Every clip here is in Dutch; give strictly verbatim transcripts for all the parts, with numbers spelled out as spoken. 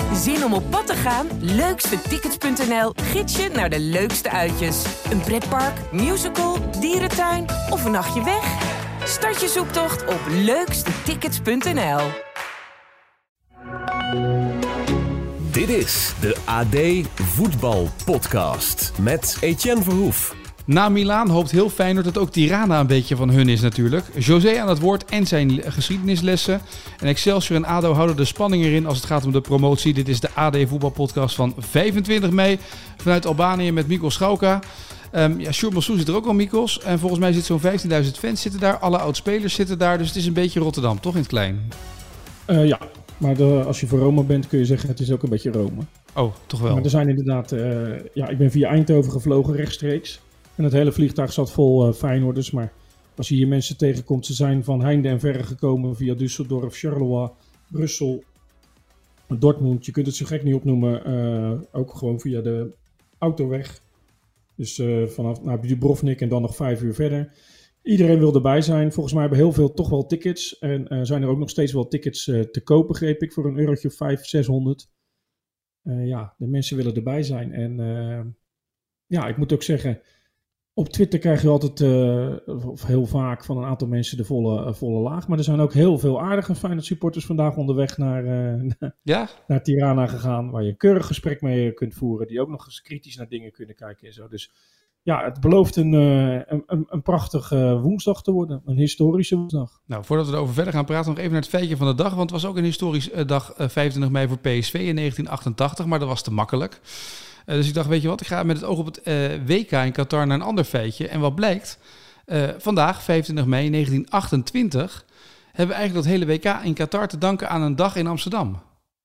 Zin om op pad te gaan? leukste tickets punt n l gids je naar de leukste uitjes. Een pretpark, musical, dierentuin of een nachtje weg? Start je zoektocht op leukste tickets punt n l. Dit is de A D Voetbal Podcast met Etienne Verhoef. Na Milaan hoopt heel Feyenoord dat ook Tirana een beetje van hun is natuurlijk. José aan het woord en zijn geschiedenislessen. En Excelsior en A D O houden de spanning erin als het gaat om de promotie. Dit is de A D Voetbal Podcast van vijfentwintig mei vanuit Albanië met Mikos Schauka. Um, ja, Sjoerd Massou zit er ook al, Mikos. En volgens mij zitten zo'n vijftienduizend fans zitten daar. Alle oud-spelers zitten daar. Dus het is een beetje Rotterdam, toch in het klein? Uh, ja, maar de, als je voor Rome bent kun je zeggen het is ook een beetje Rome. Oh, toch wel. Maar er zijn inderdaad... Uh, ja, ik ben via Eindhoven gevlogen rechtstreeks. En het hele vliegtuig zat vol uh, Feyenoorders. Maar als je hier mensen tegenkomt, ze zijn van heinde en verre gekomen via Düsseldorf, Charleroi, Brussel, Dortmund. Je kunt het zo gek niet opnoemen. Uh, ook gewoon via de autoweg. Dus uh, vanaf naar Dubrovnik en dan nog vijf uur verder. Iedereen wil erbij zijn. Volgens mij hebben heel veel toch wel tickets. En uh, zijn er ook nog steeds wel tickets uh, te kopen, begreep ik, voor een eurotje of vijf, zeshonderd. Uh, ja, de mensen willen erbij zijn. En uh, ja, ik moet ook zeggen, op Twitter krijg je altijd, uh, of heel vaak, van een aantal mensen de volle, uh, volle laag. Maar er zijn ook heel veel aardige Feyenoord supporters vandaag onderweg naar, uh, ja? naar Tirana gegaan. Waar je een keurig gesprek mee kunt voeren. Die ook nog eens kritisch naar dingen kunnen kijken en zo. Dus ja, het belooft een, uh, een, een, een prachtige uh, woensdag te worden. Een historische woensdag. Nou, voordat we erover verder gaan praten, nog even naar het feitje van de dag. Want het was ook een historische uh, dag, uh, vijfentwintig mei voor P S V in negentien achtentachtig. Maar dat was te makkelijk. Uh, dus ik dacht, weet je wat, ik ga met het oog op het uh, W K in Qatar naar een ander feitje. En wat blijkt, uh, vandaag, vijfentwintig mei negentien achtentwintig, hebben we eigenlijk dat hele W K in Qatar te danken aan een dag in Amsterdam.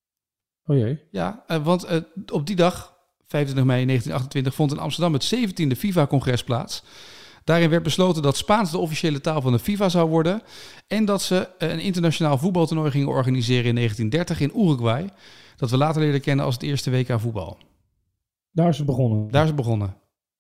Oh jee. Ja, uh, want uh, op die dag, vijfentwintig mei negentien achtentwintig, vond in Amsterdam het zeventiende FIFA-congres plaats. Daarin werd besloten dat Spaans de officiële taal van de FIFA zou worden. En dat ze uh, een internationaal voetbaltoernooi gingen organiseren in negentien dertig in Uruguay. Dat we later leerden kennen als het eerste W K voetbal. Daar is het begonnen. Daar is het begonnen.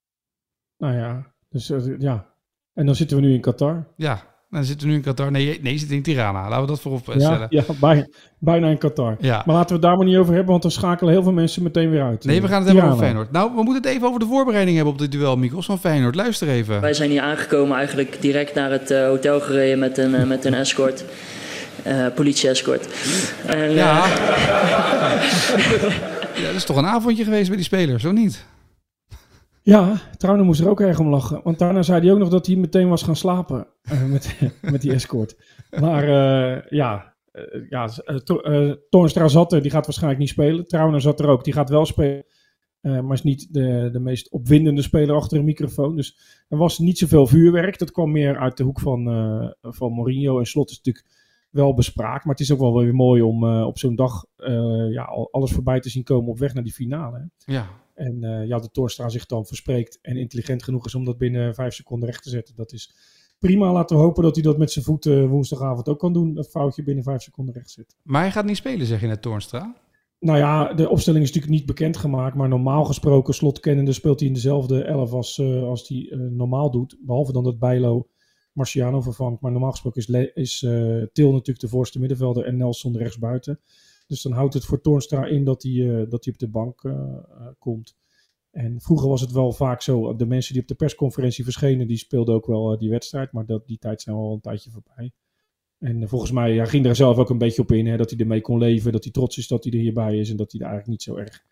Nou ja, dus uh, ja. En dan zitten we nu in Qatar. Ja, dan zitten we nu in Qatar. Nee, nee, zitten in Tirana. Laten we dat voorop stellen. Ja, ja bij, bijna in Qatar. Ja. Maar laten we het daar maar niet over hebben, want dan schakelen heel veel mensen meteen weer uit. Nee, we gaan het hebben over Feyenoord. Nou, we moeten het even over de voorbereiding hebben op dit duel, Mikos, van Feyenoord. Luister even. Wij zijn hier aangekomen eigenlijk direct naar het uh, hotel gereden met een, uh, met een escort. Uh, politie-escort. En, uh... ja. Ja, dat is toch een avondje geweest bij die spelers, of niet? Ja, Trauner moest er ook erg om lachen. Want daarna zei hij ook nog dat hij meteen was gaan slapen uh, met, met die escort. Maar uh, ja, uh, ja uh, to, uh, Toornstra zat er, die gaat waarschijnlijk niet spelen. Trauner zat er ook, die gaat wel spelen. Uh, maar is niet de, de meest opwindende speler achter een microfoon. Dus er was niet zoveel vuurwerk. Dat kwam meer uit de hoek van, uh, van Mourinho. En Slot is natuurlijk wel bespraakt. Maar het is ook wel weer mooi om uh, op zo'n dag uh, ja, alles voorbij te zien komen op weg naar die finale. Hè? Ja. En uh, ja, de Toornstra zich dan verspreekt en intelligent genoeg is om dat binnen vijf seconden recht te zetten. Dat is prima. Laten we hopen dat hij dat met zijn voet uh, woensdagavond ook kan doen. Dat foutje binnen vijf seconden recht zetten. Maar hij gaat niet spelen, zeg je net, Toornstra? Nou ja, de opstelling is natuurlijk niet bekendgemaakt. Maar normaal gesproken, Slot kennende, speelt hij in dezelfde elf als, uh, als hij uh, normaal doet. Behalve dan dat Bijlo Marciano vervangt. Maar normaal gesproken is, Le- is uh, Til natuurlijk de voorste middenvelder en Nelson rechtsbuiten. Dus dan houdt het voor Toornstra in dat hij, uh, dat hij op de bank uh, uh, komt. En vroeger was het wel vaak zo, de mensen die op de persconferentie verschenen, die speelden ook wel uh, die wedstrijd. Maar dat, die tijd zijn wel een tijdje voorbij. En uh, volgens mij ja, ging er zelf ook een beetje op in, hè, dat hij ermee kon leven. Dat hij trots is dat hij er hierbij is en dat hij er eigenlijk niet zo erg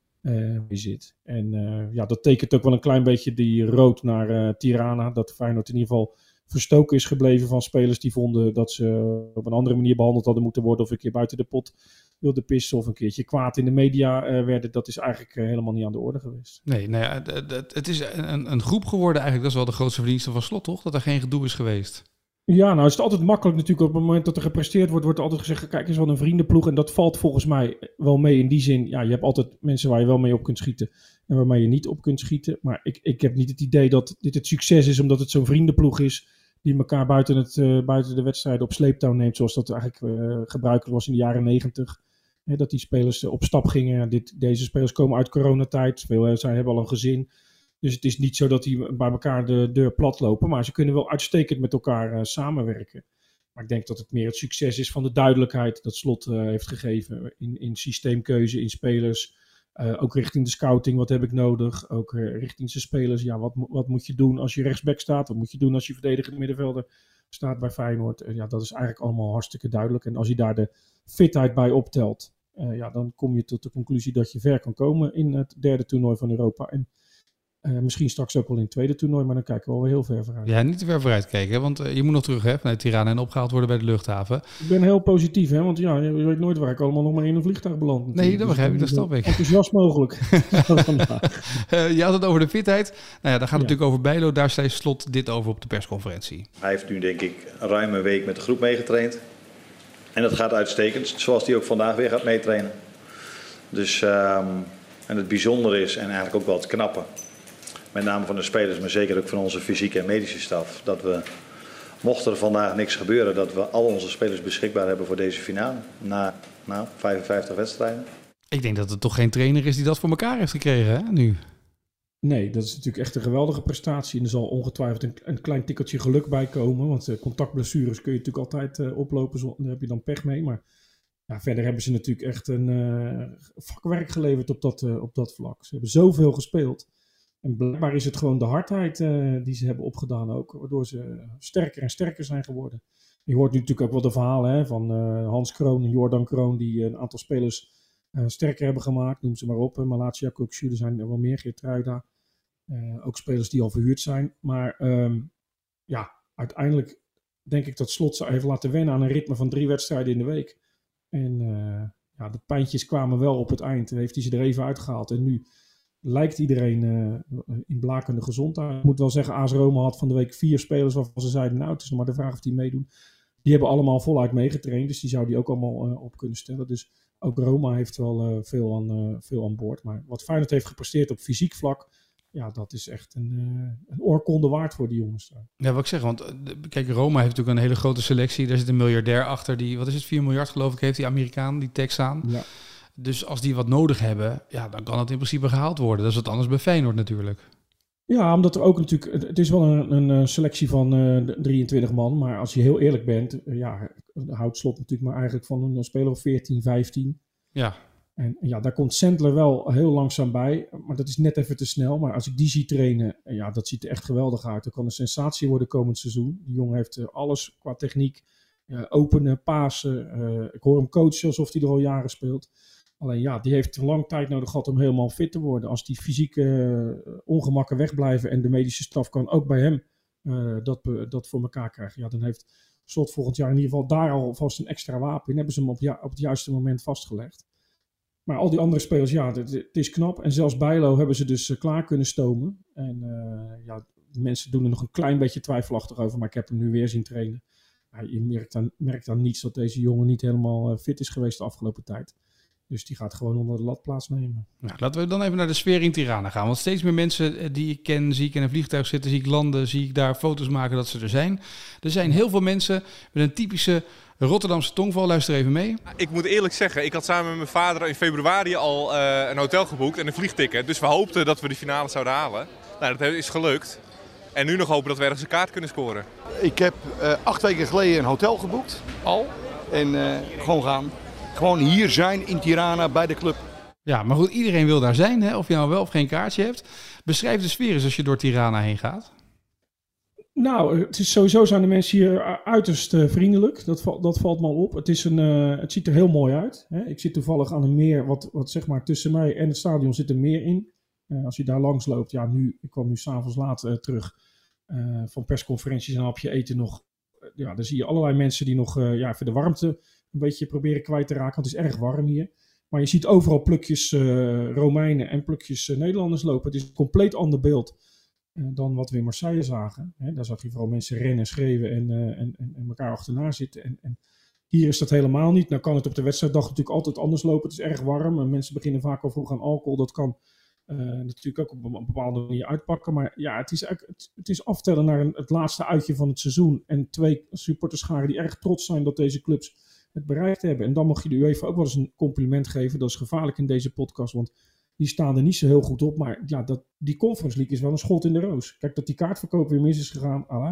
uh, mee zit. En uh, ja, dat tekent ook wel een klein beetje die rood naar uh, Tirana. Dat Feyenoord in ieder geval verstoken is gebleven van spelers die vonden dat ze op een andere manier behandeld hadden moeten worden. Of een keer buiten de pot wilden pissen of een keertje kwaad in de media uh, werden. Dat is eigenlijk uh, helemaal niet aan de orde geweest. Nee, nou ja, het, het, het is een, een groep geworden eigenlijk. Dat is wel de grootste verdienste van Slot, toch? Dat er geen gedoe is geweest. Ja, nou is het altijd makkelijk natuurlijk. Op het moment dat er gepresteerd wordt, wordt er altijd gezegd, kijk eens wat een vriendenploeg. En dat valt volgens mij wel mee in die zin. Ja, je hebt altijd mensen waar je wel mee op kunt schieten en waarmee je niet op kunt schieten. Maar ik, ik heb niet het idee dat dit het succes is omdat het zo'n vriendenploeg is die elkaar buiten, het, uh, buiten de wedstrijden op sleeptouw neemt, zoals dat eigenlijk uh, gebruikelijk was in de jaren negentig. He, dat die spelers uh, op stap gingen. Dit, deze spelers komen uit coronatijd. Veel uh, zij hebben al een gezin. Dus het is niet zo dat die bij elkaar de deur plat lopen. Maar ze kunnen wel uitstekend met elkaar uh, samenwerken. Maar ik denk dat het meer het succes is van de duidelijkheid dat Slot uh, heeft gegeven in, in systeemkeuze, in spelers. Uh, ook richting de scouting, wat heb ik nodig? Ook uh, richting zijn spelers, ja, wat, wat moet je doen als je rechtsback staat? Wat moet je doen als je verdedigende middenvelder staat bij Feyenoord? Uh, ja, dat is eigenlijk allemaal hartstikke duidelijk. En als je daar de fitheid bij optelt, uh, ja, dan kom je tot de conclusie dat je ver kan komen in het derde toernooi van Europa. En Uh, misschien straks ook wel in het tweede toernooi, maar dan kijken we alweer heel ver vooruit. Ja, niet te ver vooruit kijken, want uh, je moet nog terug hè, vanuit Tirana en opgehaald worden bij de luchthaven. Ik ben heel positief, hè, want ja, je weet nooit waar ik allemaal nog maar in een vliegtuig beland. Natuurlijk. Nee, dat begrijp ik, dat snap ik. Enthousiast mogelijk. uh, je had het over de fitheid. Nou ja, daar gaat het ja. natuurlijk over Bijlo. Daar zei Slot dit over op de persconferentie. Hij heeft nu denk ik ruim een week met de groep meegetraind. En dat gaat uitstekend, zoals hij ook vandaag weer gaat meetrainen. Dus, um, en het bijzondere is, en eigenlijk ook wel het knappe, met name van de spelers, maar zeker ook van onze fysieke en medische staf, dat we, mocht er vandaag niks gebeuren, dat we al onze spelers beschikbaar hebben voor deze finale. Na nou, vijfenvijftig wedstrijden. Ik denk dat het toch geen trainer is die dat voor elkaar heeft gekregen, hè, nu? Nee, dat is natuurlijk echt een geweldige prestatie. En er zal ongetwijfeld een, een klein tikkeltje geluk bij komen. Want uh, contactblessures kun je natuurlijk altijd uh, oplopen. Daar heb je dan pech mee. Maar ja, verder hebben ze natuurlijk echt een uh, vakwerk geleverd op dat, uh, op dat vlak. Ze hebben zoveel gespeeld. En blijkbaar is het gewoon de hardheid uh, die ze hebben opgedaan ook. Waardoor ze sterker en sterker zijn geworden. Je hoort nu natuurlijk ook wel de verhalen hè, van uh, Hans Kroon en Jordan Kroon. Die een aantal spelers uh, sterker hebben gemaakt. Noem ze maar op. Malacia Kokshu, er zijn er wel meer. Geertruida. Uh, ook spelers die al verhuurd zijn. Maar um, ja, uiteindelijk denk ik dat Slot ze heeft laten wennen aan een ritme van drie wedstrijden in de week. En uh, ja, de pijntjes kwamen wel op het eind. Heeft hij ze er even uitgehaald. En nu lijkt iedereen uh, in blakende gezondheid. Ik moet wel zeggen, A S Roma had van de week vier spelers waarvan ze zeiden, nou het is nog maar de vraag of die meedoen. Die hebben allemaal voluit meegetraind. Dus die zou die ook allemaal uh, op kunnen stellen. Dus ook Roma heeft wel uh, veel, aan, uh, veel aan boord. Maar wat Feyenoord heeft gepresteerd op fysiek vlak, ja, dat is echt een, uh, een oorkonde waard voor die jongens. Ja, wat ik zeg, want kijk, Roma heeft natuurlijk een hele grote selectie. Daar zit een miljardair achter die, wat is het, vier miljard geloof ik, heeft die Amerikaan, die Texaan. Ja. Dus als die wat nodig hebben, ja, dan kan het in principe gehaald worden. Dat is wat anders bij Feyenoord natuurlijk. Ja, omdat er ook natuurlijk, het is wel een, een selectie van uh, drieëntwintig man. Maar als je heel eerlijk bent, uh, ja, houdt Slot natuurlijk maar eigenlijk van een speler of veertien, vijftien. Ja. En ja, daar komt Sandler wel heel langzaam bij. Maar dat is net even te snel. Maar als ik die zie trainen, ja, dat ziet er echt geweldig uit. Dat kan een sensatie worden komend seizoen. Die jongen heeft uh, alles qua techniek. Uh, openen, pasen. Uh, ik hoor hem coachen alsof hij er al jaren speelt. Alleen ja, die heeft een lang tijd nodig gehad om helemaal fit te worden. Als die fysieke uh, ongemakken wegblijven en de medische staf kan ook bij hem uh, dat, uh, dat voor elkaar krijgen. Ja, dan heeft Slot volgend jaar in ieder geval daar al vast een extra wapen in. Hebben ze hem op, ja, op het juiste moment vastgelegd. Maar al die andere spelers, ja, het, het is knap. En zelfs Bijlo hebben ze dus uh, klaar kunnen stomen. En uh, ja, mensen doen er nog een klein beetje twijfelachtig over. Maar ik heb hem nu weer zien trainen. Ja, je merkt dan, merkt dan niets dat deze jongen niet helemaal uh, fit is geweest de afgelopen tijd. Dus die gaat gewoon onder de lat plaatsnemen. Nou, laten we dan even naar de sfeer in Tirana gaan. Want steeds meer mensen die ik ken, zie ik in een vliegtuig zitten, zie ik landen, zie ik daar foto's maken dat ze er zijn. Er zijn heel veel mensen met een typische Rotterdamse tongval. Luister even mee. Ik moet eerlijk zeggen, ik had samen met mijn vader in februari al uh, een hotel geboekt en een vliegticket. Dus we hoopten dat we de finale zouden halen. Nou, dat is gelukt. En nu nog hopen dat we ergens een kaart kunnen scoren. Ik heb uh, acht weken geleden een hotel geboekt, al. En uh, gewoon gaan. Gewoon hier zijn in Tirana bij de club. Ja, maar goed, iedereen wil daar zijn, hè? Of je nou wel of geen kaartje hebt. Beschrijf de sfeer eens als je door Tirana heen gaat. Nou, het is sowieso zijn de mensen hier uiterst uh, vriendelijk. Dat, val, dat valt me al op. Het, is een, uh, het ziet er heel mooi uit. Hè? Ik zit toevallig aan een meer, wat, wat zeg maar tussen mij en het stadion zit een meer in. Uh, als je daar langs loopt, ja, nu, ik kwam nu s'avonds laat uh, terug uh, van persconferenties en een hapje eten nog. Uh, ja, dan zie je allerlei mensen die nog uh, ja, even de warmte een beetje proberen kwijt te raken. Want het is erg warm hier. Maar je ziet overal plukjes uh, Romeinen en plukjes uh, Nederlanders lopen. Het is een compleet ander beeld uh, dan wat we in Marseille zagen. Hè, daar zag je vooral mensen rennen, schreeuwen en, uh, en, en, en elkaar achterna zitten. En, en hier is dat helemaal niet. Nou kan het op de wedstrijddag natuurlijk altijd anders lopen. Het is erg warm en mensen beginnen vaak al vroeg aan alcohol. Dat kan uh, natuurlijk ook op een bepaalde manier uitpakken. Maar ja, het is, het, het is aftellen naar een, het laatste uitje van het seizoen. En twee supporterscharen die erg trots zijn dat deze clubs het bereikt hebben. En dan mag je de UEFA ook wel eens een compliment geven. Dat is gevaarlijk in deze podcast, want die staan er niet zo heel goed op. Maar ja, dat, die Conference League is wel een schot in de roos. Kijk, dat die kaartverkoop weer mis is gegaan, Allah.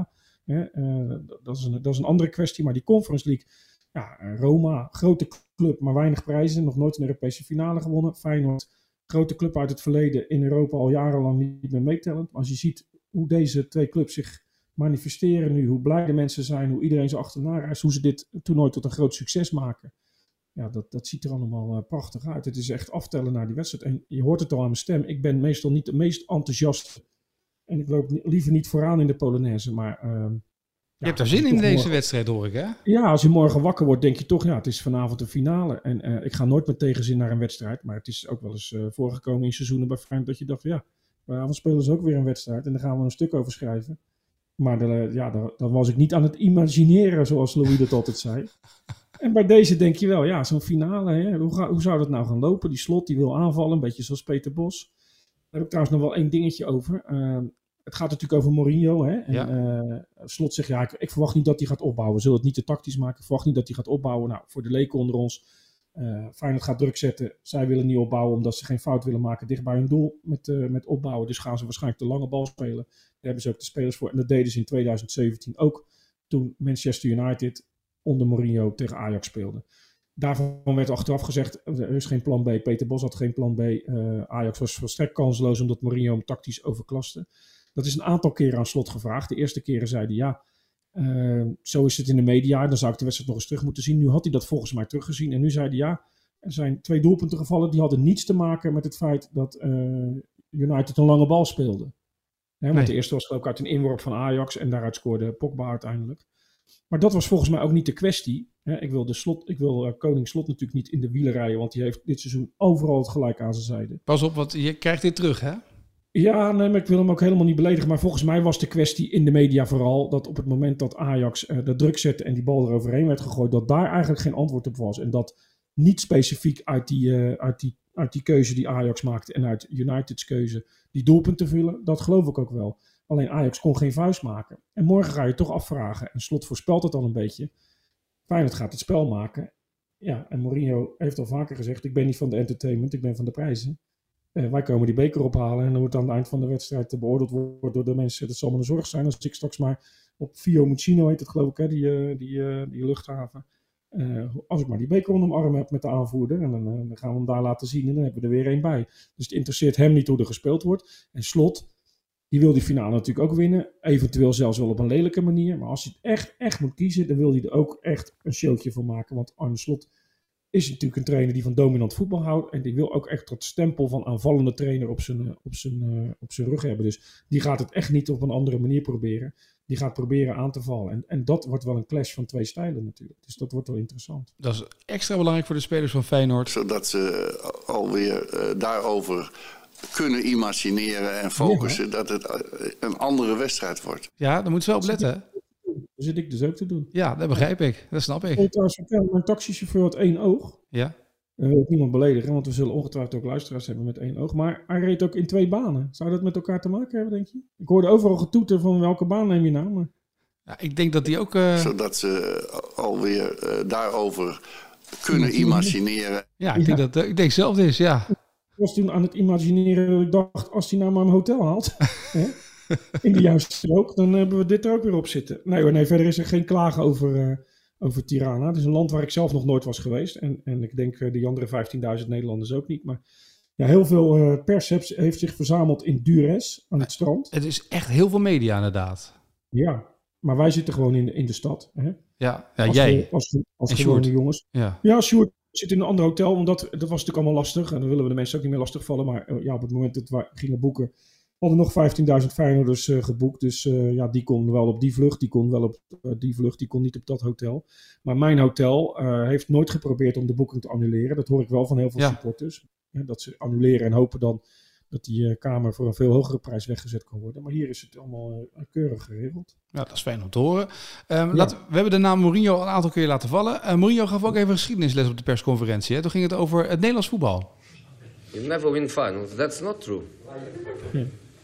Hè? Uh, dat, is een, dat is een andere kwestie. Maar die Conference League, ja, Roma, grote club, maar weinig prijzen. Nog nooit een Europese finale gewonnen. Feyenoord, grote club uit het verleden. In Europa al jarenlang niet meer meetellend. Maar als je ziet hoe deze twee clubs zich manifesteren nu. Hoe blij de mensen zijn. Hoe iedereen ze achterna reist. Hoe ze dit toernooi tot een groot succes maken. Ja, dat, dat ziet er allemaal uh, prachtig uit. Het is echt aftellen naar die wedstrijd. En je hoort het al aan mijn stem. Ik ben meestal niet de meest enthousiaste. En ik loop niet, liever niet vooraan in de Polonaise. Maar, uh, je ja, hebt er zin in deze morgen, wedstrijd, hoor ik, hè? Ja, als je morgen wakker wordt, denk je toch... Ja, het is vanavond de finale. En uh, ik ga nooit met tegenzin naar een wedstrijd. Maar het is ook wel eens uh, voorgekomen in seizoenen bij Feyenoord... dat je dacht, ja, vanavond spelen ze ook weer een wedstrijd. En daar gaan we een stuk over schrijven. Maar de, ja, dan was ik niet aan het imagineren, zoals Louis dat altijd zei. En bij deze denk je wel, ja, zo'n finale, hè, hoe, ga, hoe zou dat nou gaan lopen? Die Slot, die wil aanvallen, een beetje zoals Peter Bos. Daar heb ik trouwens nog wel één dingetje over. Uh, het gaat natuurlijk over Mourinho. Hè? En, ja. uh, Slot zegt, ja, ik, ik verwacht niet dat hij gaat opbouwen. We zullen het niet te tactisch maken. Ik verwacht niet dat hij gaat opbouwen. Nou, voor de leken onder ons, uh, Feyenoord gaat druk zetten. Zij willen niet opbouwen omdat ze geen fout willen maken dicht bij hun doel met, uh, met opbouwen. Dus gaan ze waarschijnlijk de lange bal spelen. Daar hebben ze ook de spelers voor. En dat deden ze in twintig zeventien ook, toen Manchester United onder Mourinho tegen Ajax speelde. Daarvan werd achteraf gezegd, er is geen plan B. Peter Bos had geen plan B. Uh, Ajax was volstrekt kansloos omdat Mourinho hem tactisch overklaste. Dat is een aantal keren aan Slot gevraagd. De eerste keren zei hij, ja, uh, zo is het in de media. Dan zou ik de wedstrijd nog eens terug moeten zien. Nu had hij dat volgens mij teruggezien. En nu zei hij, ja, er zijn twee doelpunten gevallen. Die hadden niets te maken met het feit dat uh, United een lange bal speelde. Hè, want nee. De eerste was geloof ik uit een inworp van Ajax. En daaruit scoorde Pogba uiteindelijk. Maar dat was volgens mij ook niet de kwestie. Ik wil, de slot, ik wil uh, Koning Slot natuurlijk niet in de wielen rijden, want die heeft dit seizoen overal het gelijk aan zijn zijde. Pas op, want je krijgt dit terug, hè? Ja, nee, maar ik wil hem ook helemaal niet beledigen. Maar volgens mij was de kwestie in de media vooral dat op het moment dat Ajax uh, de druk zette en die bal eroverheen werd gegooid, dat daar eigenlijk geen antwoord op was. En dat niet specifiek uit die, uh, uit die, uit die keuze die Ajax maakte en uit Uniteds keuze die doelpunten vullen, dat geloof ik ook wel. Alleen Ajax kon geen vuist maken. En morgen ga je toch afvragen. En Slot voorspelt het al een beetje. Feyenoord gaat het spel maken. Ja, en Mourinho heeft al vaker gezegd, ik ben niet van de entertainment, ik ben van de prijzen. Uh, wij komen die beker ophalen en dan wordt aan het eind van de wedstrijd beoordeeld wordt door de mensen. Dat zal me een zorg zijn als ik straks maar op Fiumicino heet het geloof ik, hè, die, uh, die, uh, die luchthaven. Uh, als ik maar die beker onder mijn arm heb met de aanvoerder en dan, uh, dan gaan we hem daar laten zien en dan hebben we er weer één bij. Dus het interesseert hem niet hoe er gespeeld wordt. En Slot, die wil die finale natuurlijk ook winnen. Eventueel zelfs wel op een lelijke manier. Maar als hij het echt, echt moet kiezen, dan wil hij er ook echt een showtje van maken. Want Arne Slot is natuurlijk een trainer die van dominant voetbal houdt. En die wil ook echt dat stempel van aanvallende trainer op zijn, op zijn, uh, op zijn rug hebben. Dus die gaat het echt niet op een andere manier proberen. Die gaat proberen aan te vallen. En, en dat wordt wel een clash van twee stijlen natuurlijk. Dus dat wordt wel interessant. Dat is extra belangrijk voor de spelers van Feyenoord. Zodat ze alweer uh, daarover kunnen imagineren en focussen, ja, dat het een andere wedstrijd wordt. Ja, daar moeten ze wel op letten. Dat zit ik dus ook te doen. Ja, dat begrijp ik. Dat snap ik. Ik trouwens vertellen, mijn taxichauffeur had één oog. Ja. Dat wil ik niemand beledigen, want we zullen ongetwijfeld ook luisteraars hebben met één oog. Maar hij reed ook in twee banen. Zou dat met elkaar te maken hebben, denk je? Ik hoorde overal getoeter van welke baan neem je nou, maar... Ja, ik denk dat die ook... Uh... Zodat ze alweer uh, daarover kunnen imagineren. Ja, ik denk, ja. dat, uh, ik denk zelf dus, ja. Ik was toen aan het imagineren dat ik dacht, als hij nou maar een hotel haalt, hè, in de juiste strook, dan hebben we dit er ook weer op zitten. Nee hoor, nee, verder is er geen klagen over, uh, over Tirana. Het is een land waar ik zelf nog nooit was geweest. En, en ik denk uh, die andere vijftienduizend Nederlanders ook niet. Maar ja, heel veel uh, pers heeft, heeft zich verzameld in Durres, aan het strand. Het is echt heel veel media inderdaad. Ja, maar wij zitten gewoon in de, in de stad. Hè? Ja, ja als jij. We, als als gewone jongens. Ja, ja Sjoerd zit in een ander hotel, omdat dat was natuurlijk allemaal lastig. En dan willen we de mensen ook niet meer lastigvallen. Maar uh, ja, op het moment dat we gingen boeken, hadden nog vijftienduizend Feyenoorders uh, geboekt. Dus uh, ja, die kon wel op die vlucht, die kon wel op uh, die vlucht, die kon niet op dat hotel. Maar mijn hotel uh, heeft nooit geprobeerd om de boeking te annuleren. Dat hoor ik wel van heel veel ja. supporters. Hè, dat ze annuleren en hopen dan dat die uh, kamer voor een veel hogere prijs weggezet kan worden. Maar hier is het allemaal uh, keurig geregeld. Ja, dat is fijn om te horen. Um, ja. laat, we hebben de naam Mourinho al een aantal keer laten vallen. Uh, Mourinho gaf ook even geschiedenisles op de persconferentie. Hè? Toen ging het over het Nederlands voetbal. You never win finals. That's not true. Ja.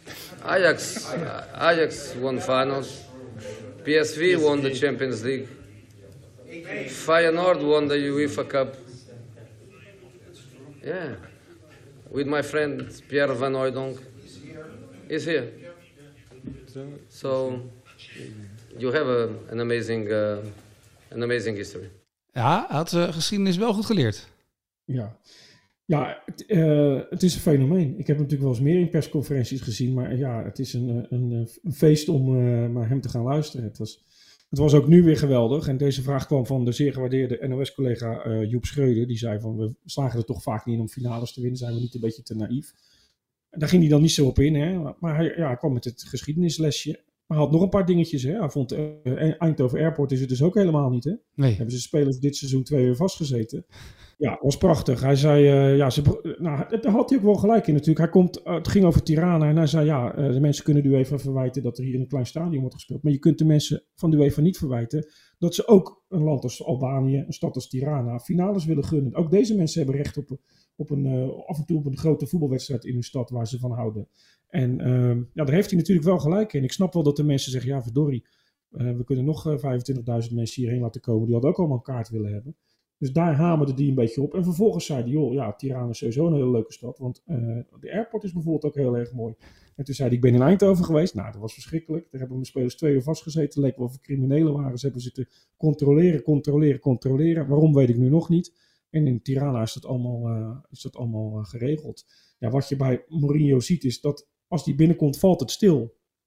Ajax, uh, Ajax won finals. P S V won the Champions League. Feyenoord won the UEFA Cup. Yeah. With my friend Pierre van Hooijdonk. He's here. So, you have a, an amazing, uh, an amazing history. Ja, hij had uh, geschiedenis wel goed geleerd. Ja, ja het, uh, het is een fenomeen. Ik heb hem natuurlijk wel eens meer in persconferenties gezien. Maar ja, het is een, een, een feest om uh, naar hem te gaan luisteren. Het was, het was ook nu weer geweldig. En deze vraag kwam van de zeer gewaardeerde N O S-collega uh, Joep Schreuder. Die zei van, we slagen er toch vaak niet in om finales te winnen. Zijn we niet een beetje te naïef? En daar ging hij dan niet zo op in. Hè? Maar hij, ja, hij kwam met het geschiedenislesje. Maar hij had nog een paar dingetjes. Hè? Hij vond uh, Eindhoven Airport is het dus ook helemaal niet. Hè? Nee. Hebben ze spelers dit seizoen twee uur vastgezeten. Ja, was prachtig. Hij zei, uh, ja, ze, nou, daar had hij ook wel gelijk in natuurlijk. Hij komt, uh, het ging over Tirana en hij zei, ja, uh, de mensen kunnen de UEFA verwijten dat er hier in een klein stadion wordt gespeeld. Maar je kunt de mensen van de UEFA niet verwijten dat ze ook een land als Albanië, een stad als Tirana, finales willen gunnen. Ook deze mensen hebben recht op, op een, uh, af en toe op een grote voetbalwedstrijd in hun stad waar ze van houden. En uh, ja, daar heeft hij natuurlijk wel gelijk in. Ik snap wel dat de mensen zeggen, ja, verdorie, uh, we kunnen nog uh, vijfentwintigduizend mensen hierheen laten komen. Die hadden ook allemaal een kaart willen hebben. Dus daar hamerde die een beetje op. En vervolgens zei hij, joh, ja, Tirana is sowieso een hele leuke stad. Want uh, de airport is bijvoorbeeld ook heel erg mooi. En toen zei hij, ik ben in Eindhoven geweest. Nou, dat was verschrikkelijk. Daar hebben mijn spelers twee uur vastgezeten. Leek wel of criminelen waren. Ze hebben zitten controleren, controleren, controleren. Waarom, weet ik nu nog niet. En in Tirana is dat allemaal, uh, is dat allemaal uh, geregeld. Ja, wat je bij Mourinho ziet is dat als die binnenkomt, valt het stil.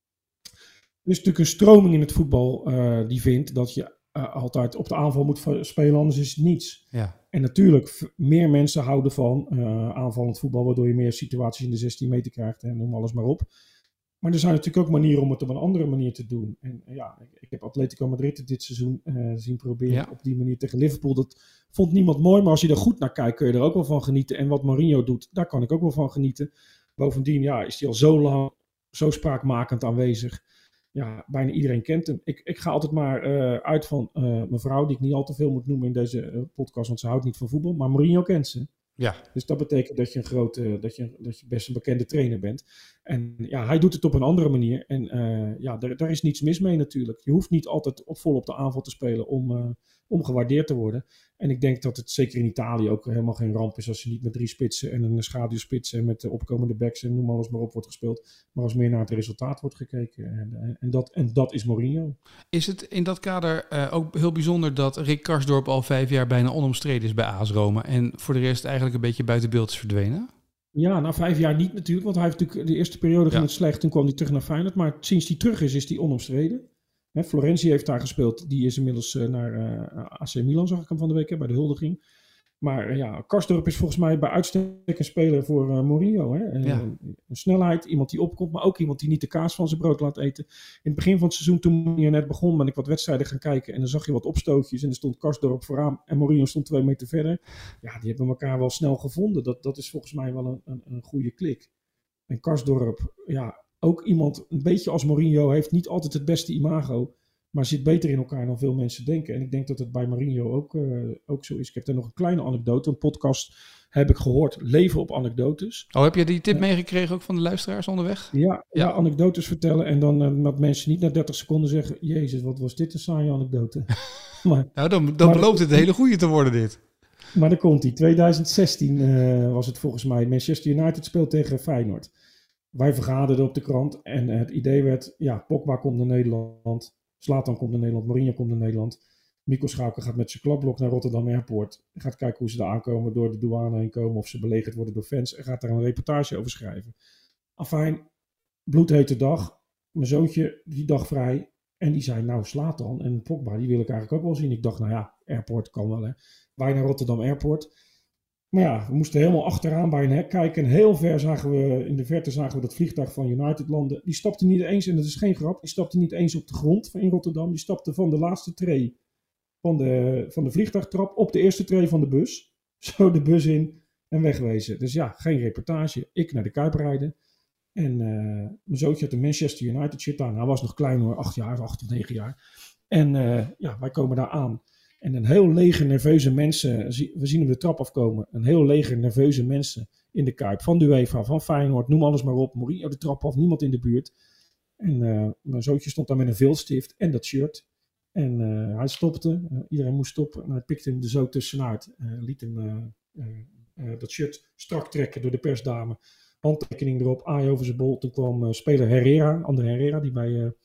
Er is natuurlijk een stroming in het voetbal uh, die vindt dat je Uh, altijd op de aanval moet spelen, anders is het niets. Ja. En natuurlijk, f- meer mensen houden van uh, aanvallend voetbal, waardoor je meer situaties in de zestien meter krijgt en noem alles maar op. Maar er zijn natuurlijk ook manieren om het op een andere manier te doen. En uh, ja, ik, ik heb Atletico Madrid dit seizoen uh, zien proberen Ja. op die manier tegen Liverpool. Dat vond niemand mooi, maar als je er goed naar kijkt, kun je er ook wel van genieten. En wat Mourinho doet, daar kan ik ook wel van genieten. Bovendien, ja, is hij al zo lang, zo spraakmakend aanwezig. Ja, bijna iedereen kent hem. Ik, ik ga altijd maar uh, uit van uh, mevrouw, die ik niet al te veel moet noemen in deze uh, podcast, want ze houdt niet van voetbal. Maar Mourinho kent ze. Ja. Dus dat betekent dat je een grote, dat je, dat je best een bekende trainer bent. En ja, hij doet het op een andere manier. En uh, ja, daar, daar is niets mis mee natuurlijk. Je hoeft niet altijd op, vol op de aanval te spelen om, uh, om gewaardeerd te worden. En ik denk dat het zeker in Italië ook helemaal geen ramp is als je niet met drie spitsen en een schaduwspits en met de opkomende backs en noem alles maar op wordt gespeeld. Maar als meer naar het resultaat wordt gekeken. En, en, dat, en dat is Mourinho. Is het in dat kader uh, ook heel bijzonder dat Rick Karsdorp al vijf jaar bijna onomstreden is bij A S Roma en voor de rest eigenlijk een beetje buiten beeld is verdwenen? Ja, na vijf jaar niet natuurlijk, want hij heeft natuurlijk de eerste periode ging Ja. het slecht, toen kwam hij terug naar Feyenoord. Maar sinds hij terug is, is hij onomstreden. Hè, Florenzi heeft daar gespeeld, die is inmiddels uh, naar uh, A C Milan, zag ik hem van de week, hè, bij de huldiging. Maar uh, ja, Karsdorp is volgens mij bij uitstek een speler voor uh, Mourinho. Hè? Uh, Ja. Een snelheid, iemand die opkomt, maar ook iemand die niet de kaas van zijn brood laat eten. In het begin van het seizoen, toen Mourinho net begon, ben ik wat wedstrijden gaan kijken en dan zag je wat opstootjes en er stond Karsdorp vooraan en Mourinho stond twee meter verder. Ja, die hebben elkaar wel snel gevonden. Dat, dat is volgens mij wel een, een, een goede klik. En Karsdorp, ja, ook iemand, een beetje als Mourinho, heeft niet altijd het beste imago, maar zit beter in elkaar dan veel mensen denken. En ik denk dat het bij Mourinho ook, uh, ook zo is. Ik heb daar nog een kleine anekdote. Een podcast heb ik gehoord, Leven op anekdotes. Oh, heb je die tip meegekregen ook van de luisteraars onderweg? Ja, ja. ja anekdotes vertellen en dan uh, dat mensen niet na dertig seconden zeggen, jezus, wat was dit een saaie anekdote. maar, nou, dan, dan maar, belooft het een hele goede te worden dit. Maar daar komt hij. twintig zestien uh, was het volgens mij. Manchester United speelt tegen Feyenoord. Wij vergaderden op de krant en uh, het idee werd, ja, Pogba komt naar Nederland. Zlatan komt naar Nederland, Mourinho komt naar Nederland. Mikkel Schauker gaat met zijn klapblok naar Rotterdam Airport. Gaat kijken hoe ze daar aankomen, door de douane heen komen, of ze belegerd worden door fans. En gaat daar een reportage over schrijven. Afijn, bloedhete dag. Mijn zoontje, die dag vrij. En die zei, nou Zlatan en Pogba, die wil ik eigenlijk ook wel zien. Ik dacht, nou ja, Airport kan wel hè. Wij naar Rotterdam Airport. Maar ja, we moesten helemaal achteraan bij een hek kijken. En heel ver zagen we, in de verte zagen we dat vliegtuig van United landen. Die stapte niet eens, en dat is geen grap, die stapte niet eens op de grond in Rotterdam. Die stapte van de laatste tree van de, van de vliegtuigtrap op de eerste tree van de bus. Zo de bus in en wegwezen. Dus ja, geen reportage. Ik naar de Kuip rijden. En uh, mijn zoontje had een Manchester United shirt aan. Hij was nog klein hoor, acht jaar, acht of negen jaar. En uh, ja, wij komen daar aan. En een heel leger nerveuze mensen, we zien hem de trap afkomen, een heel leger nerveuze mensen in de Kuip. Van de UEFA, van Feyenoord, noem alles maar op. Mourinho de trap af, niemand in de buurt. En uh, mijn zoontje stond daar met een viltstift en dat shirt. En uh, hij stopte, uh, iedereen moest stoppen. En hij pikte hem er zo tussenuit. Uh, liet hem uh, uh, uh, dat shirt strak trekken door de persdame. Handtekening erop, aai over zijn bol. Toen kwam uh, speler Herrera, André Herrera, die bij... Uh,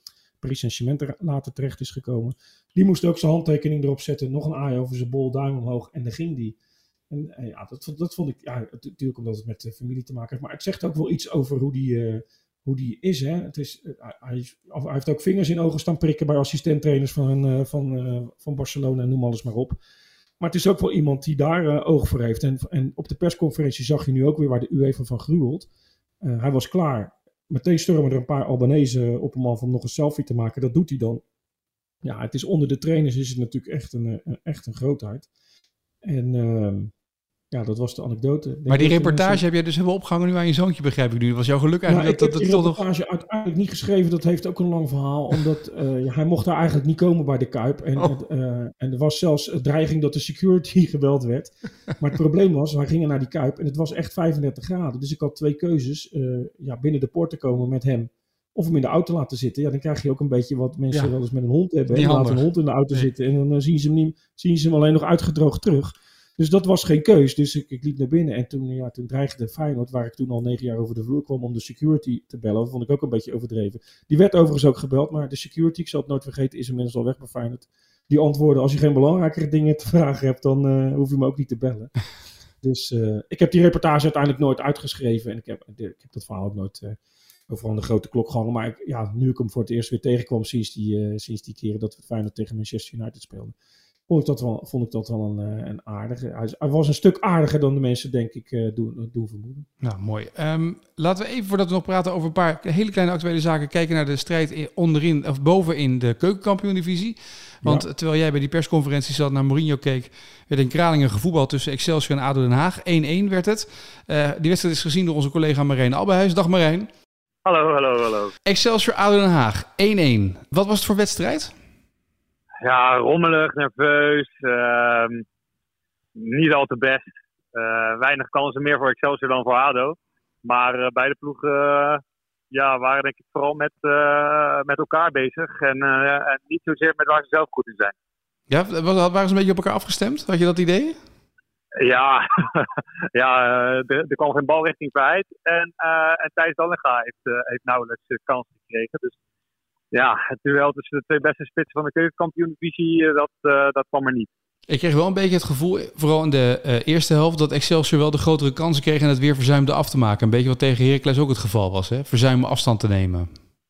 Paris Saint-Germain ter, later terecht is gekomen. Die moest ook zijn handtekening erop zetten. Nog een aai over zijn bol, duim omhoog. En daar ging die. En uh, ja, dat, dat vond ik... Ja, natuurlijk omdat het met de familie te maken heeft. Maar het zegt ook wel iets over hoe die... Uh, hoe die is, hè. Het is, uh, hij, hij heeft ook vingers in ogen staan prikken bij assistenttrainers van, uh, van, uh, van Barcelona en noem alles maar op. Maar het is ook wel iemand die daar uh, oog voor heeft. En, en op de persconferentie zag je nu ook weer waar de UEFA van gruwelt. Uh, hij was klaar. Meteen stormen er een paar Albanese op hem af om nog een selfie te maken. Dat doet hij dan. Ja, het is onder de trainers is het natuurlijk echt een, een, echt een grootheid. En... Uh, Ja, dat was de anekdote. Denk maar die reportage mensen... heb jij dus helemaal opgehangen nu aan je zoontje, begrijp ik nu. Dat was jouw geluk eigenlijk. Nou, dat, ik dat, heb dat, die dat reportage toch... uiteindelijk niet geschreven. Dat heeft ook een lang verhaal. Omdat uh, ja, hij mocht daar eigenlijk niet komen bij de Kuip. En, oh. uh, en er was zelfs een dreiging dat de security gebeld werd. Maar het probleem was, wij gingen naar die Kuip en het was echt vijfendertig graden. Dus ik had twee keuzes. Uh, ja, binnen de poort te komen met hem. Of hem in de auto laten zitten. Ja, dan krijg je ook een beetje wat mensen ja. wel eens met een hond hebben. Die laten een hond in de auto nee. zitten. En dan uh, zien ze hem niet, zien ze hem alleen nog uitgedroogd terug. Dus dat was geen keus. Dus ik, ik liep naar binnen en toen, ja, toen dreigde Feyenoord, waar ik toen al negen jaar over de vloer kwam, om de security te bellen. Dat vond ik ook een beetje overdreven. Die werd overigens ook gebeld, maar de security, ik zal het nooit vergeten, is inmiddels al weg bij Feyenoord. Die antwoorden, als je geen belangrijkere dingen te vragen hebt, dan uh, hoef je me ook niet te bellen. Dus uh, ik heb die reportage uiteindelijk nooit uitgeschreven en ik heb, ik heb dat verhaal ook nooit uh, overal aan de grote klok gehangen. Maar ik, ja, nu ik hem voor het eerst weer tegenkwam sinds die, uh, sinds die keren dat we Feyenoord tegen Manchester United speelden. Vond ik dat wel, vond ik dat wel een, een aardige. Hij, hij was een stuk aardiger dan de mensen, denk ik, uh, doen, doen vermoeden. Nou, mooi. Um, laten we even, voordat we nog praten over een paar hele kleine actuele zaken, kijken naar de strijd onderin, of bovenin de keukenkampioen-divisie. Want ja. terwijl jij bij die persconferentie zat, naar Mourinho keek, werd in Kralingen gevoetbald tussen Excelsior en A D O Den Haag. één-één werd het. Uh, die wedstrijd is gezien door onze collega Marijn Albehuis. Dag Marijn. Hallo, hallo, hallo. Excelsior A D O Den Haag, één-één. Wat was het voor wedstrijd? Ja, rommelig, nerveus, uh, niet al te best. Uh, weinig kansen meer voor Excelsior dan voor A D O. Maar uh, beide ploegen uh, ja, waren denk ik vooral met, uh, met elkaar bezig. En, uh, en niet zozeer met waar ze zelf goed in zijn. Ja, waren ze een beetje op elkaar afgestemd? Had je dat idee? Ja, ja uh, er, er kwam geen bal richting Verheid. En, uh, en Thijs Dallinga heeft, uh, heeft nauwelijks uh, kansen gekregen. Dus ja, het duel tussen de twee beste spitsen van de keukenkampioen-divisie, dat, uh, dat kwam er niet. Ik kreeg wel een beetje het gevoel, vooral in de uh, eerste helft, dat Excelsior wel de grotere kansen kreeg en het weer verzuimde af te maken. Een beetje wat tegen Heracles ook het geval was, hè? Verzuimen afstand te nemen.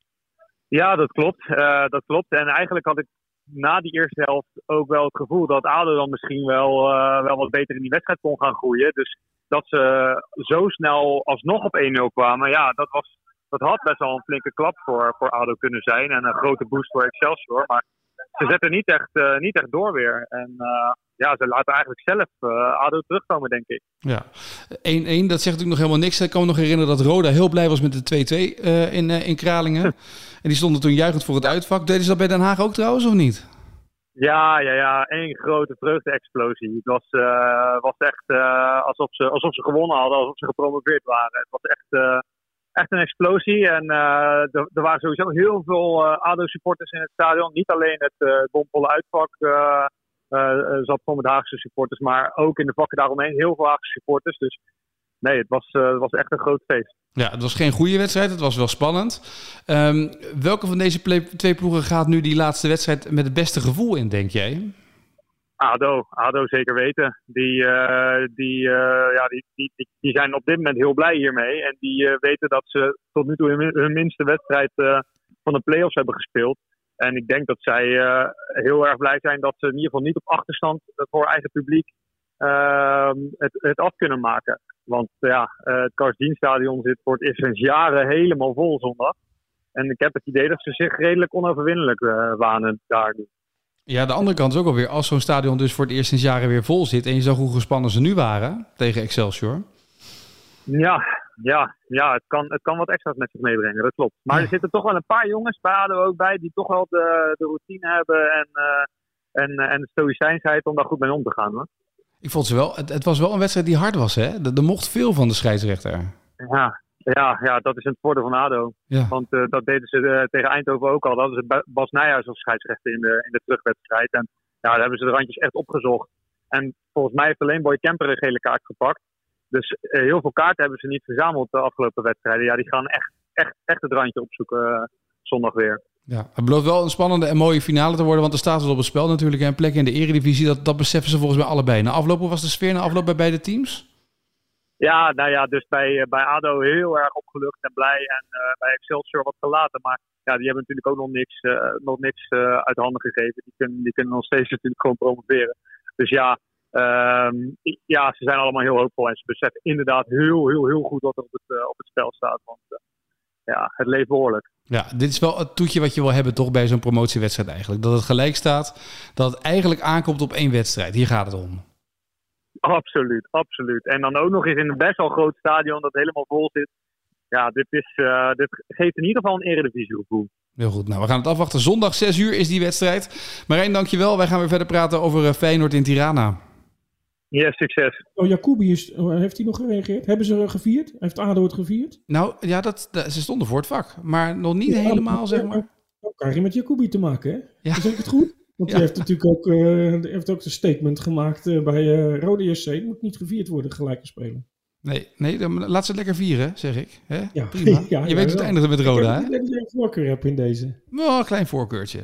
Ja, dat klopt. Uh, dat klopt. En eigenlijk had ik na die eerste helft ook wel het gevoel dat A D O dan misschien wel, uh, wel wat beter in die wedstrijd kon gaan groeien. Dus dat ze zo snel alsnog op één nul kwamen, ja, dat was... Dat had best wel een flinke klap voor, voor A D O kunnen zijn. En een grote boost voor Excelsior. Maar ze zetten niet echt, uh, niet echt door weer. En uh, ja, ze laten eigenlijk zelf uh, A D O terugkomen, denk ik. Ja, één-één, dat zegt natuurlijk nog helemaal niks. Ik kan me nog herinneren dat Roda heel blij was met de twee-twee uh, in, uh, in Kralingen. En die stonden toen juichend voor het uitvak. Deden ze dat bij Den Haag ook trouwens, of niet? Ja, ja, ja. Eén grote vreugde-explosie. Het was, uh, was echt uh, alsof, ze, alsof ze gewonnen hadden. Alsof ze gepromoveerd waren. Het was echt... Uh, Echt een explosie en uh, er, er waren sowieso heel veel uh, A D O-supporters in het stadion. Niet alleen het uh, bomvolle uitvak uh, uh, zat vol met Haagse supporters, maar ook in de vakken daaromheen heel veel Haagse supporters. Dus nee, het was, uh, het was echt een groot feest. Ja, het was geen goede wedstrijd, het was wel spannend. Um, welke van deze ple- twee ploegen gaat nu die laatste wedstrijd met het beste gevoel in, denk jij? A D O, A D O zeker weten. Die, uh, die, uh, ja, die, die, die, die zijn op dit moment heel blij hiermee. En die uh, weten dat ze tot nu toe hun, hun minste wedstrijd uh, van de play-offs hebben gespeeld. En ik denk dat zij uh, heel erg blij zijn dat ze in ieder geval niet op achterstand voor eigen publiek uh, het, het af kunnen maken. Want uh, ja, uh, het Karsdienstadion zit voor het eerst sinds jaren helemaal vol zondag. En ik heb het idee dat ze zich redelijk onoverwinnelijk uh, wanen daar nu. Ja, de andere kant is ook alweer, als zo'n stadion dus voor het eerst sinds jaren weer vol zit en je zag hoe gespannen ze nu waren tegen Excelsior. Ja, ja, ja het, kan, het kan wat extra's met zich meebrengen, dat klopt. Maar ja. Er zitten toch wel een paar jongens bij A D O ook bij die toch wel de, de routine hebben en, uh, en, en de stoïcijnsheid om daar goed mee om te gaan. Hoor. Ik vond ze wel, het, het was wel een wedstrijd die hard was, hè? Er, er mocht veel van de scheidsrechter. Ja. Ja, ja, dat is een voordeel van A D O. Ja. Want uh, dat deden ze uh, tegen Eindhoven ook al. Dat is het Bas Nijhuis als scheidsrechter in de, in de terugwedstrijd. En ja, daar hebben ze de randjes echt opgezocht. En volgens mij heeft alleen Boy Kemper een gele kaart gepakt. Dus uh, heel veel kaarten hebben ze niet verzameld de afgelopen wedstrijden. Ja, die gaan echt, echt, echt het randje opzoeken uh, zondag weer. Ja, het belooft wel een spannende en mooie finale te worden, want er staat wat op het spel natuurlijk. Een plek in de Eredivisie, dat, dat beseffen ze volgens mij allebei. Na afloop, hoe was de sfeer na afloop bij beide teams? Ja, nou ja, dus bij, bij ADO heel erg opgelucht en blij. En uh, bij Excelsior wat gelaten. Maar ja, die hebben natuurlijk ook nog niks, uh, nog niks uh, uit handen gegeven. Die kunnen, die kunnen nog steeds natuurlijk gewoon promoveren. Dus ja, um, ja, ze zijn allemaal heel hoopvol. En ze beseffen inderdaad heel, heel, heel goed wat er op het, uh, op het spel staat. Want uh, ja, het leeft behoorlijk. Ja, dit is wel het toetje wat je wil hebben toch bij zo'n promotiewedstrijd eigenlijk. Dat het gelijk staat, dat het eigenlijk aankomt op één wedstrijd. Hier gaat het om. Absoluut, absoluut. En dan ook nog eens in een best wel groot stadion dat helemaal vol zit. Ja, dit, is, uh, dit geeft in ieder geval een eredivisiegevoel. Heel goed, nou we gaan het afwachten. Zondag zes uur is die wedstrijd. Marijn, dankjewel. Wij gaan weer verder praten over uh, Feyenoord in Tirana. Ja, yes, succes. Oh, Jacobi, is, heeft hij nog gereageerd? Hebben ze gevierd? Heeft ADO het gevierd? Nou, ja, dat, dat, ze stonden voor het vak. Maar nog niet ja, helemaal, zeg maar. Dan krijg je met Jacobi te maken, hè? Ja. Zeg ik het goed? Want ja. die heeft natuurlijk ook, uh, heeft ook een statement gemaakt uh, bij uh, Rode J C. Moet niet gevierd worden, gelijke spelen. Nee, nee, dan laat ze het lekker vieren, zeg ik. Hè? Ja. Prima. ja, je ja, weet hoe het eindigt met Roda, hè? Ik denk dat je een voorkeur hebt in deze. Oh, een klein voorkeurtje.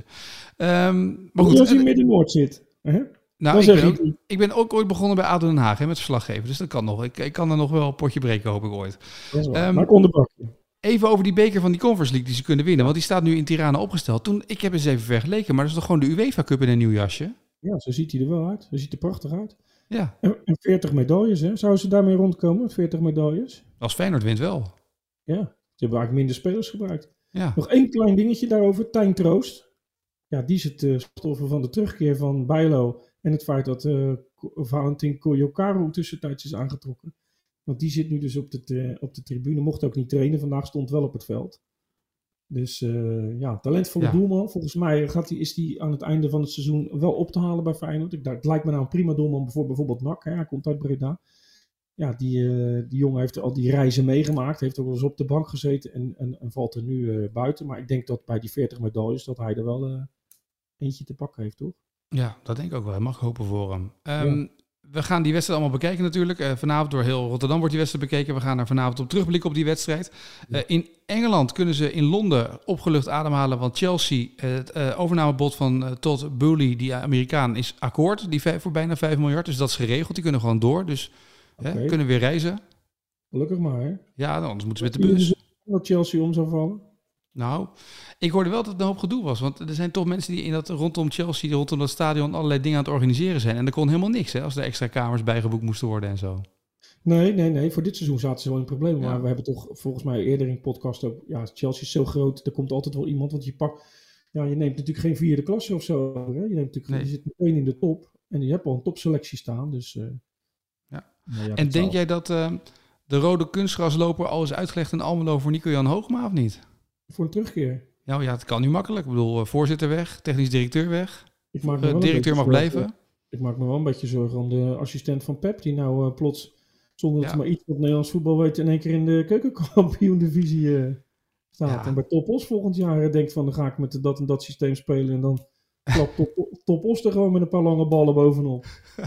Um, maar goed. Als je in Midden-Noord zit, hè? Nou, ik ben, ook, ik ben ook ooit begonnen bij ADO Den Haag, hè, met verslaggeven. Dus dat kan nog. Ik, ik kan er nog wel een potje breken, hoop ik ooit. Dat is waar. Um, maar ik onderbrak je. Even over die beker van die Conference League die ze kunnen winnen. Want die staat nu in Tirana opgesteld. Toen, ik heb eens even vergeleken, maar dat is toch gewoon de UEFA Cup in een nieuw jasje? Ja, zo ziet hij er wel uit. Zo ziet er prachtig uit. Ja. En, en veertig medailles, hè? Zouden ze daarmee rondkomen? veertig medailles? Als Feyenoord wint wel. Ja, ze hebben eigenlijk minder spelers gebruikt. Ja. Nog één klein dingetje daarover. Tijn Troost. Ja, die is het uh, slachtoffer van de terugkeer van Bijlo. En het feit dat uh, Valentin Koyokaru tussentijds is aangetrokken. Want die zit nu dus op de, uh, op de tribune. Mocht ook niet trainen. Vandaag stond wel op het veld. Dus uh, ja, talentvolle ja. doelman. Volgens mij gaat die, is die aan het einde van het seizoen wel op te halen bij Feyenoord. Ik, het lijkt me nou een prima doelman voor bijvoorbeeld N A C. Hè. Hij komt uit Breda. Ja, die, uh, die jongen heeft al die reizen meegemaakt. Heeft ook wel eens op de bank gezeten en, en, en valt er nu uh, buiten. Maar ik denk dat bij die veertig medailles dat hij er wel uh, eentje te pakken heeft, toch? Ja, dat denk ik ook wel. Hij mag hopen voor hem. Um, ja. We gaan die wedstrijd allemaal bekijken natuurlijk. Uh, vanavond door heel Rotterdam wordt die wedstrijd bekeken. We gaan er vanavond op terugblikken op die wedstrijd. Uh, in Engeland kunnen ze in Londen opgelucht ademhalen. Want Chelsea, het uh, overnamebod van uh, Todd Boehly, die Amerikaan, is akkoord. Die v- voor bijna vijf miljard. Dus dat is geregeld. Die kunnen gewoon door. Dus okay. hè, kunnen weer reizen. Gelukkig maar, hè? Ja, anders moeten ze met de bus. Dat Chelsea om zou vallen? Nou, ik hoorde wel dat het een hoop gedoe was. Want er zijn toch mensen die in dat, rondom Chelsea, rondom dat stadion, allerlei dingen aan het organiseren zijn. En er kon helemaal niks, hè, als er extra kamers bijgeboekt moesten worden en zo. Nee, nee, nee. Voor dit seizoen zaten ze wel in problemen. Ja. Maar we hebben toch volgens mij eerder in de podcast ook... Ja, Chelsea is zo groot, er komt altijd wel iemand. Want je pakt... Ja, je neemt natuurlijk geen vierde klasse of zo. Hè? Je, neemt natuurlijk, nee. je zit meteen in de top. En je hebt al een topselectie staan. Dus, uh, ja. Nou ja, en denk zal... jij dat uh, de rode kunstgrasloper al is uitgelegd in Almelo voor Nico-Jan Hoogma of niet? Voor een terugkeer. Nou ja, het kan nu makkelijk. Ik bedoel, voorzitter weg, technisch directeur weg. Ik maak me uh, directeur mag zorgen. blijven. Ik maak me wel een beetje zorgen om de assistent van Pep, die nou uh, plots, zonder dat ja. hij maar iets van Nederlands voetbal weet, in één keer in de keukenkampioen-divisie uh, staat. Ja. En bij Top Os volgend jaar uh, denkt van, dan ga ik met dat en dat systeem spelen en dan klapt Top, Top Os er gewoon met een paar lange ballen bovenop.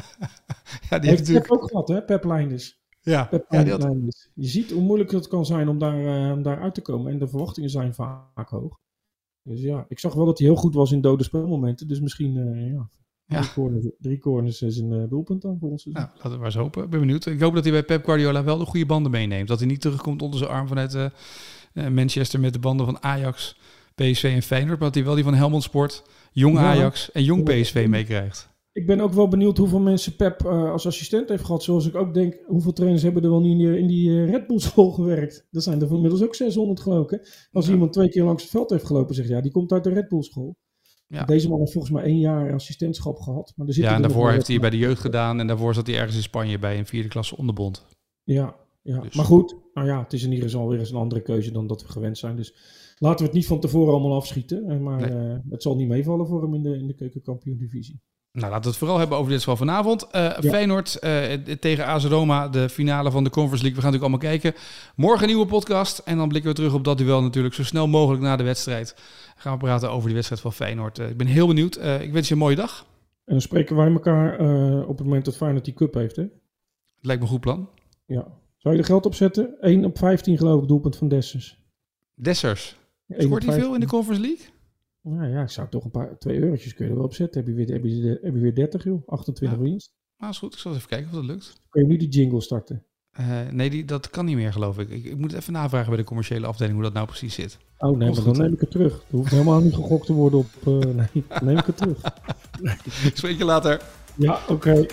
ja, die heeft natuurlijk Pep ook gehad, hè? Pep Lijnders. Ja, Pep ja die had... Je ziet hoe moeilijk het kan zijn om daar, uh, om daar uit te komen. En de verwachtingen zijn vaak hoog. Dus ja, ik zag wel dat hij heel goed was in dode speelmomenten. Dus misschien uh, ja, ja. Drie, corners, drie corners is een uh, doelpunt dan voor ons. Nou, laten we maar eens hopen. Ik ben benieuwd. Ik hoop dat hij bij Pep Guardiola wel de goede banden meeneemt. Dat hij niet terugkomt onder zijn arm vanuit uh, uh, Manchester met de banden van Ajax, P S V en Feyenoord. Maar dat hij wel die van Helmond Sport, jong ja. Ajax en jong P S V meekrijgt. Ik ben ook wel benieuwd hoeveel mensen Pep uh, als assistent heeft gehad. Zoals ik ook denk, hoeveel trainers hebben er wel niet in die, in die uh, Red Bull school gewerkt. Dat zijn er inmiddels ook zeshonderd geloof ik. Als ja. iemand twee keer langs het veld heeft gelopen, zegt ja, die komt uit de Red Bull school. Ja. Deze man heeft volgens mij één jaar assistentschap gehad. Maar er zit ja, en daarvoor heeft hij bij de jeugd gedaan. En daarvoor zat hij ergens in Spanje bij een vierde klasse onderbond. Ja, ja. Dus. Maar goed. Nou ja, het is in ieder geval weer eens een andere keuze dan dat we gewend zijn. Dus laten we het niet van tevoren allemaal afschieten. Maar nee. uh, het zal niet meevallen voor hem in de, in de keukenkampioen-divisie. Nou, laten we het vooral hebben over dit van vanavond. Uh, ja. Feyenoord uh, tegen A S Roma, de finale van de Conference League. We gaan natuurlijk allemaal kijken. Morgen een nieuwe podcast. En dan blikken we terug op dat duel natuurlijk zo snel mogelijk na de wedstrijd. Gaan we praten over die wedstrijd van Feyenoord. Uh, ik ben heel benieuwd. Uh, ik wens je een mooie dag. En dan spreken wij elkaar uh, op het moment dat Feyenoord die cup heeft, hè? Het lijkt me een goed plan. Ja. Zou je er geld op zetten? één op vijftien geloof ik, doelpunt van Dessers. Dessers? Scoort hij veel in de Conference League? Nou ja, ik zou toch een paar, twee eurotjes kunnen erop zetten. Heb je weer, heb je, heb je weer dertig, joh. achtentwintig Ja. winst. Nou, is goed. Ik zal even kijken of dat lukt. Kun je nu die jingle starten? Uh, nee, die, dat kan niet meer, geloof ik. ik. Ik moet even navragen bij de commerciële afdeling hoe dat nou precies zit. Oh nee, maar dan neem ik het terug. Er hoeft helemaal niet gegokt te worden op... Uh, nee, dan neem ik het terug. Ik spreek je later. Ja, oké. Okay.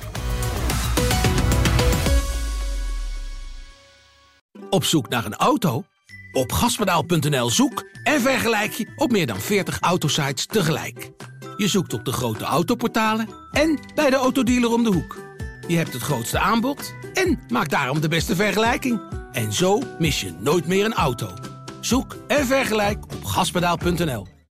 Op zoek naar een auto? Op gaspedaal punt n l zoek en vergelijk je op meer dan veertig autosites tegelijk. Je zoekt op de grote autoportalen en bij de autodealer om de hoek. Je hebt het grootste aanbod en maak daarom de beste vergelijking. En zo mis je nooit meer een auto. Zoek en vergelijk op gaspedaal punt n l.